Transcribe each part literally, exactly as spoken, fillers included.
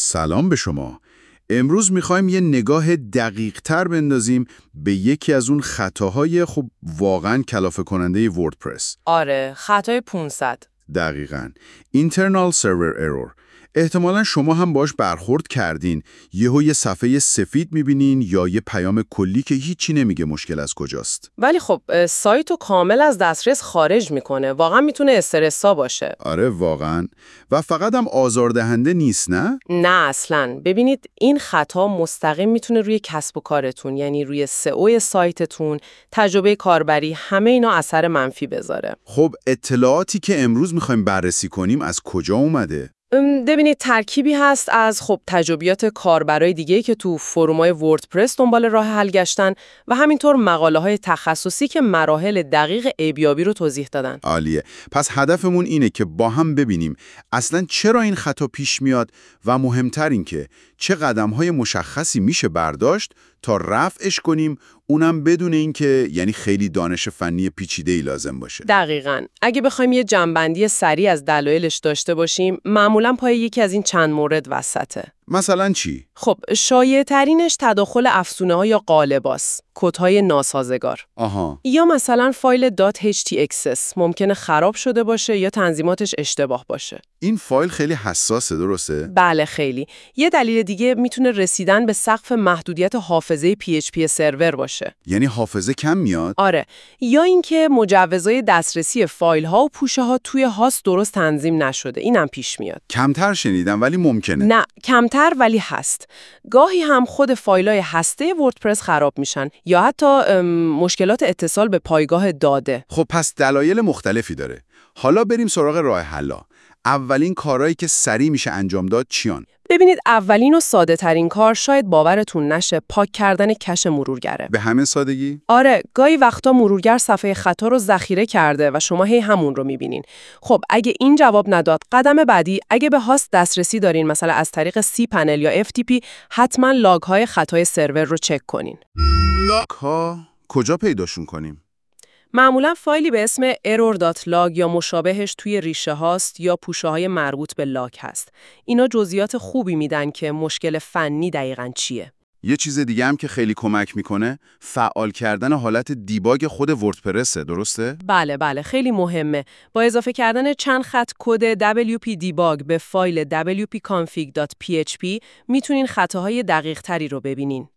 سلام به شما. امروز میخوایم یه نگاه دقیق تر بندازیم به یکی از اون خطاهای خب واقعاً کلافه کننده وردپرس. آره، خطای پانصد. دقیقاً. Internal Server Error. احتمالاً شما هم باش برخورد کردین. یهو یه صفحه سفید میبینین یا یه پیام کلی که هیچی نمیگه مشکل از کجاست. ولی خب سایتو کامل از دسترس خارج میکنه. واقعا میتونه استرسا باشه. آره واقعاً. و فقط هم آزاردهنده نیست نه؟ نه اصلاً. ببینید این خطا مستقیم میتونه روی کسب و کارتون، یعنی روی سئو سایتتون، تجربه کاربری، همه اینا اثر منفی بذاره. خب اطلاعاتی که امروز میخوایم بررسی کنیم از کجا اومده؟ ببینید ترکیبی هست از خب تجربیات کاربرای دیگه‌ای که تو فروم‌های وردپرس دنبال راه حل گشتن و همینطور مقاله‌های تخصصی که مراحل دقیق عیب‌یابی رو توضیح دادن. عالیه. پس هدفمون اینه که با هم ببینیم اصلاً چرا این خطا پیش میاد و مهمتر این که چه قدم‌های مشخصی میشه برداشت تا رفعش کنیم، اونم بدون اینکه یعنی خیلی دانش فنی پیچیده‌ای لازم باشه. دقیقاً. اگه بخوایم یه جنبندی سریع از دلایلش داشته باشیم، معمولاً پای یکی از این چند مورد وسطه. مثلا چی؟ خب شایع ترینش تداخل افزونه‌ها یا قالباست، کدهای ناسازگار. آها. یا مثلا فایل .htaccess ممکنه خراب شده باشه یا تنظیماتش اشتباه باشه. این فایل خیلی حساسه درسته؟ بله خیلی. یه دلیل دیگه میتونه رسیدن به سقف محدودیت حافظه پی اچ پی سرور باشه. یعنی حافظه کم میاد؟ آره. یا اینکه مجوزهای دسترسی فایل ها و پوشه ها توی هاست درست تنظیم نشده. اینم پیش میاد. کمتر شنیدم ولی ممکنه. نه، کمتر ولی هست. گاهی هم خود فایل‌های هسته وردپرس خراب میشن یا حتی مشکلات اتصال به پایگاه داده. خب پس دلایل مختلفی داره. حالا بریم سراغ راه حل‌ها. اولین کارهایی که سریع میشه انجام داد چیان؟ ببینید اولین و ساده ترین کار شاید باورتون نشه پاک کردن کش مرورگره. به همین سادگی؟ آره، گاهی وقتا مرورگر صفحه خطا رو ذخیره کرده و شما هی همون رو میبینین. خب اگه این جواب نداد، قدم بعدی اگه به هاست دسترسی دارین، مثلا از طریق سی پنل یا اف تی پی، حتما لاگ های خطای سرور رو چک کنین. لاگ ها کجا پیداشون کنیم؟ معمولا فایلی به اسم error.log یا مشابهش توی ریشه هاست یا پوشه های مربوط به لاگ هست. اینا جزئیات خوبی میدن که مشکل فنی دقیقاً چیه. یه چیز دیگه هم که خیلی کمک میکنه فعال کردن حالت دیباگ خود وردپرسه، درسته؟ بله بله خیلی مهمه. با اضافه کردن چند خط کد دبلیو پی debug به فایل دبلیو پی config دات پی اچ پی میتونین خطاهای دقیق تری رو ببینین.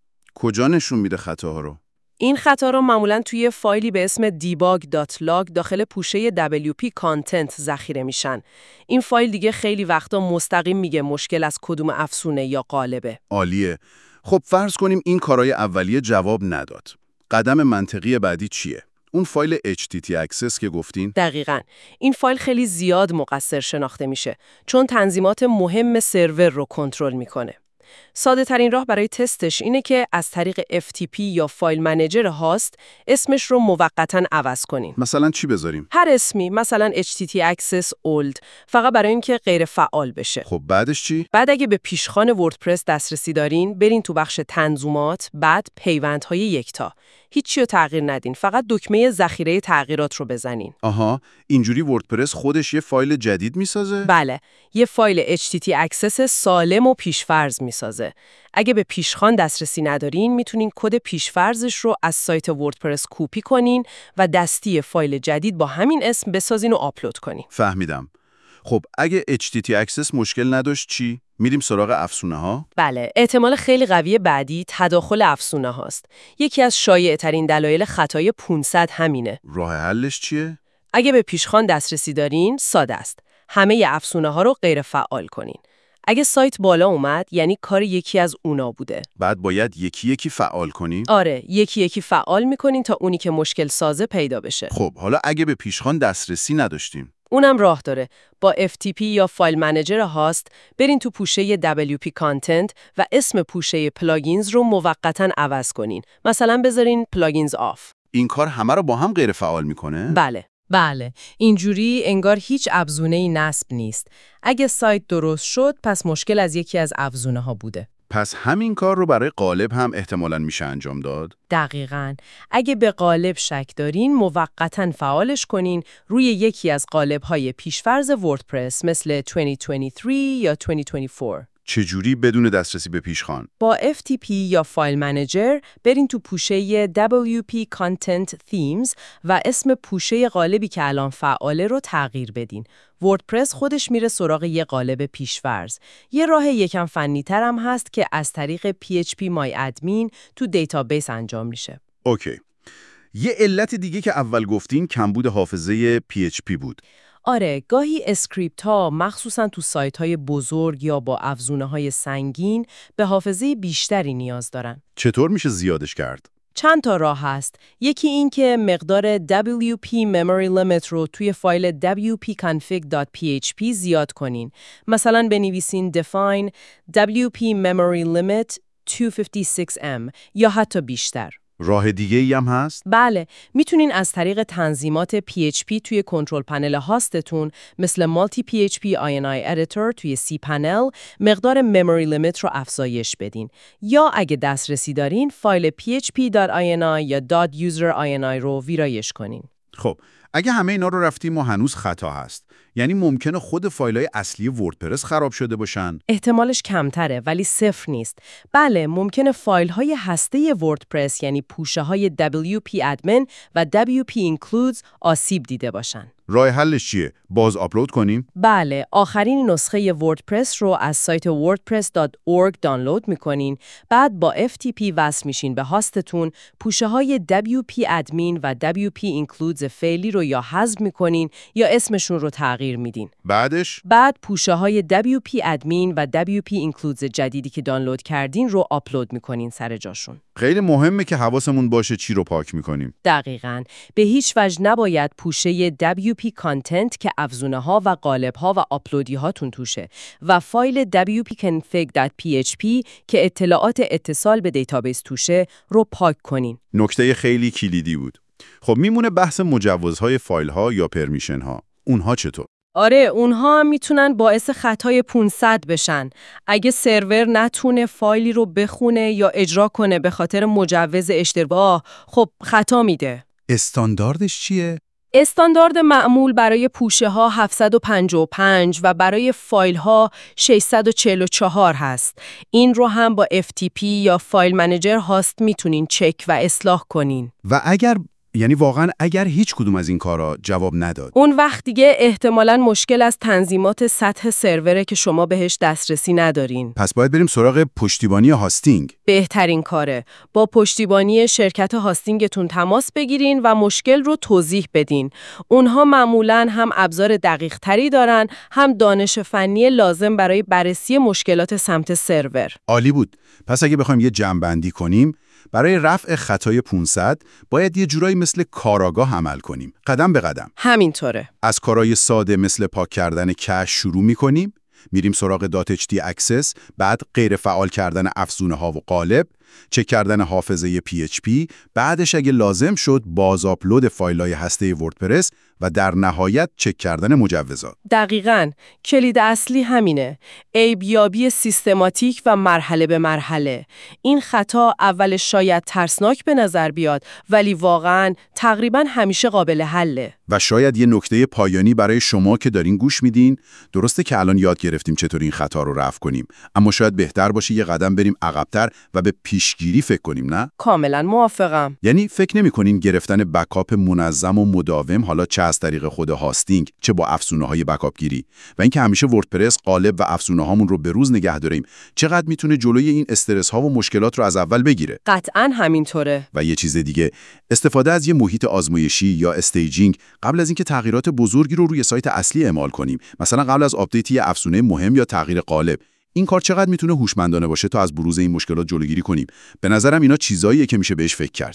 کجا نشون میده خطاها رو؟ این خطا رو معمولاً توی فایلی به اسم debug.log داخل پوشه دبلیو پی content ذخیره میشن. این فایل دیگه خیلی وقتا مستقیم میگه مشکل از کدوم افزونه یا قالبه. عالیه. خب فرض کنیم این کارهای اولیه جواب نداد. قدم منطقی بعدی چیه؟ اون فایل اچ تی تی access که گفتین؟ دقیقاً. این فایل خیلی زیاد مقصر شناخته میشه چون تنظیمات مهم سرور رو کنترل میکنه. ساده ترین راه برای تستش اینه که از طریق اف تی پی یا فایل منیجر هاست اسمش رو موقتاً عوض کنین. مثلا چی بذاریم؟ هر اسمی، مثلا اچ تی تی access old، فقط برای اینکه غیر فعال بشه. خب بعدش چی؟ بعد اگه به پیشخوان وردپرس دسترسی دارین، برین تو بخش تنظیمات، بعد پیوندهای یکتا. هیچی رو تغییر ندین، فقط دکمه ذخیره تغییرات رو بزنین. آها، اینجوری وردپرس خودش یه فایل جدید میسازه؟ بله، یه فایل اچ تی تی access سالم و پیشفرض میسازه. اگه به پیشخوان دسترسی ندارین، میتونین کد پیشفرضش رو از سایت وردپرس کپی کنین و دستی فایل جدید با همین اسم بسازین و آپلود کنین. فهمیدم. خب اگه اچ تی تی access مشکل نداشت چی؟ میریم سراغ افزونه ها؟ بله، احتمال خیلی قوی بعدی تداخل افزونه هاست. یکی از شایع ترین دلایل خطای پانصد همینه. راه حلش چیه؟ اگه به پیشخوان دسترسی دارین، ساده است. همه افزونه ها رو غیر فعال کنین. اگه سایت بالا اومد، یعنی کار یکی از اونا بوده. بعد باید یکی یکی فعال کنیم؟ آره، یکی یکی فعال میکنین تا اونی که مشکل سازه پیدا بشه. خب حالا اگه به پیشخوان دسترسی نداشتیم؟ اونم راه داره. با اف تی پی یا فایل منیجر هاست برین تو پوشه دبلیو پی کانتنت و اسم پوشه پلاگینز رو موقتاً عوض کنین. مثلا بذارین پلاگینز آف. این کار همه رو با هم غیر فعال میکنه؟ بله. بله، اینجوری انگار هیچ ابزونه‌ای نصب نیست. اگه سایت درست شد، پس مشکل از یکی از ابزونه ها بوده. پس همین کار رو برای قالب هم احتمالاً میشه انجام داد؟ دقیقاً. اگه به قالب شک دارین، موقتاً فعالش کنین روی یکی از قالب‌های پیشفرض وردپرس مثل بیست بیست و سه یا بیست بیست و چهار. چجوری بدون دسترسی به پیشخوان؟ با اف تی پی یا فایل منیجر برین تو پوشه دبلیو پی Content Themes و اسم پوشه قالبی که الان فعاله رو تغییر بدین. وردپرس خودش میره سراغ یه قالب پیش‌فرض. یه راه یکم فنی‌تر هم هست که از طریق پی اچ پی مای ادمین تو دیتابیس انجام میشه. اوکی. یه علت دیگه که اول گفتین کمبود حافظه پی اچ پی بود. آره، گاهی اسکریپت ها مخصوصاً تو سایت های بزرگ یا با افزونه های سنگین به حافظه بیشتری نیاز دارن. چطور میشه زیادش کرد؟ چند تا راه هست. یکی این که مقدار دبلیو پی memory limit رو توی فایل دبلیو پی config دات پی اچ پی زیاد کنین. مثلا بنویسین define دبلیو پی memory limit دویست و پنجاه و شش ام یا حتی بیشتر. راه دیگه ای هم هست؟ بله، میتونین از طریق تنظیمات پی اچ پی توی کنترل پنل هاستتون مثل مالتی پی اچ پی آی ان آی ادیتور توی سی پنل مقدار memory limit رو افزایش بدین. یا اگه دسترسی دارین فایل پی اچ پی دات آی ان آی یا .user.ini رو ویرایش کنین. خب، اگه همه اینا رو رفتیم و هنوز خطا هست، یعنی ممکنه خود فایل‌های اصلی وردپرس خراب شده باشن؟ احتمالش کمتره ولی صفر نیست. بله، ممکنه فایل‌های هسته وردپرس یعنی پوشه‌های دبلیو پی admin و دبلیو پی includes آسیب دیده باشن. راه حلش چیه؟ باز آپلود کنیم؟ بله، آخرین نسخه وردپرس رو از سایت وردپرس دات اورگ دانلود میکنین، بعد با اف تی پی وصل میشین به هاستتون، پوشه های دبلیو پی admin و دبلیو پی includes فعلی رو یا حذف میکنین یا اسمشون رو تغییر میدین. بعدش؟ بعد پوشه های دبلیو پی admin و دبلیو پی includes جدیدی که دانلود کردین رو آپلود میکنین سر جاشون. خیلی مهمه که حواسمون باشه چی رو پاک میکنیم. دقیقاً. به هیچ وجه نباید پوشه دبلیو پی کانتنت که افزونه ها و قالب ها و آپلودی هاتون توشه و فایل دبلیو پی config دات پی اچ پی که اطلاعات اتصال به دیتابیس توشه رو پاک کنین. نکته خیلی کلیدی بود. خب میمونه بحث مجوزهای فایل ها یا پرمیشن ها. اونها چطور؟ آره، اونها هم میتونن باعث خطای پانصد بشن. اگه سرور نتونه فایلی رو بخونه یا اجرا کنه به خاطر مجوز اشتباه، خب خطا میده. استانداردش چیه؟ استاندارد معمول برای پوشه ها هفتصد و پنجاه و پنج و برای فایل ها ششصد و چهل و چهار هست. این رو هم با اف تی پی یا فایل منیجر هاست میتونین چک و اصلاح کنین. و اگر یعنی واقعا اگر هیچ کدوم از این کارا جواب نداد، اون وقت دیگه احتمالاً مشکل از تنظیمات سطح سروره که شما بهش دسترسی ندارین. پس باید بریم سراغ پشتیبانی هاستینگ. بهترین کاره. با پشتیبانی شرکت هاستینگتون تماس بگیرین و مشکل رو توضیح بدین. اونها معمولاً هم ابزار دقیق تری دارن، هم دانش فنی لازم برای بررسی مشکلات سمت سرور. عالی بود. پس اگه بخوایم یه جمع‌بندی کنیم، برای رفع خطای پانصد باید یه جورایی مثل کاراگاه عمل کنیم، قدم به قدم. همینطوره. از کارهای ساده مثل پاک کردن کش شروع می‌کنیم، میریم سراغ دات اچ تی اکسس، بعد غیر فعال کردن افزونه ها و قالب، چک کردن حافظه پی اچ پی، بعدش اگه لازم شد باز آپلود فایل‌های هسته وردپرس و در نهایت چک کردن مجوزات. دقیقاً. کلید اصلی همینه. عیب‌یابی سیستماتیک و مرحله به مرحله. این خطا اول شاید ترسناک به نظر بیاد، ولی واقعاً تقریباً همیشه قابل حله. و شاید یه نکته پایانی برای شما که دارین گوش میدین، درسته که الان یاد گرفتیم چطور این خطا رو رفع کنیم، اما شاید بهتر باشه یه قدم بریم عقب‌تر و به پیشگیری فکر کنیم، نه؟ کاملاً موافقم. یعنی فکر نمی‌کنین گرفتن بکاپ منظم و مداوم، حالا چه از طریق خود هاستینگ، چه با افزونه‌های بکاپ گیری و اینکه همیشه وردپرس قالب و افزونه‌هامون رو به روز نگه داریم، چقدر میتونه جلوی این استرس‌ها و مشکلات رو از اول بگیره؟ قطعاً همینطوره. و یه چیز دیگه، استفاده از یه محیط آزمایشی یا استیجینگ قبل از اینکه تغییرات بزرگی رو روی سایت اصلی اعمال کنیم، مثلا قبل از آپدیت یه افزونه مهم یا تغییر قالب، این کار چقدر میتونه هوشمندانه باشه تا از بروز این مشکلات جلوگیری کنیم. به نظرم اینا چیزاییه که میشه بهش فکر کرد.